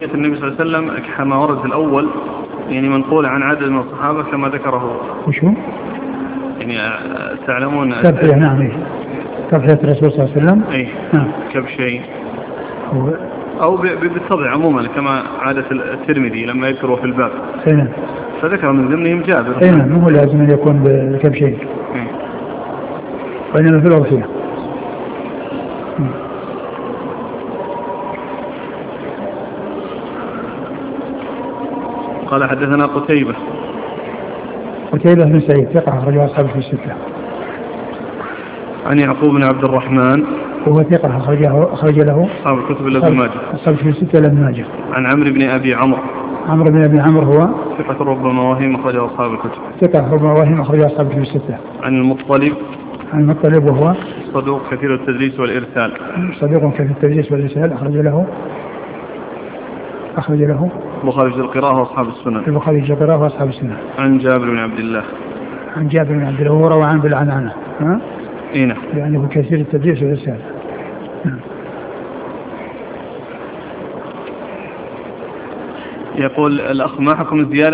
حديث النبي صلى الله عليه وسلم كما ورد في الأول يعني منقول عن عدد من الصحابة كما ذكره. وشو؟ يعني تعلمون تبحية نعم تبحية الرسول صلى الله عليه وسلم أي نعم كبشين أو بالطبع عموما كما عادة الترمذي لما يذكره في الباب نعم فذكر من ضمنهم جابر. نعم مو لازم أن يكون بكبشين وإنما في الأضحية. قال حدثنا قتيبة بن سعيد ثقة أخرجه أصحاب في الستة. عن يعقوب بن عبد الرحمن وهو ثقة أخرج له أصحاب الكتب إلا ابن ماجه. أصحاب في الستة إلا ابن ماجه. عن عمرو بن أبي عمرو هو ثقة ربما وهم أخرجه أصحاب الكتب. ثقة ربما وهم أخرجه أصحاب في الستة. عن المطلب وهو صدوق كثير التدليس والإرسال. أخرج له البخاري في القراءة وأصحاب السنة. عن جابر بن عبد الله وروى عن بالعنعنة نعم لأنه كثير التدليس والإرسال. يقول الأخ ما حكم الزيادة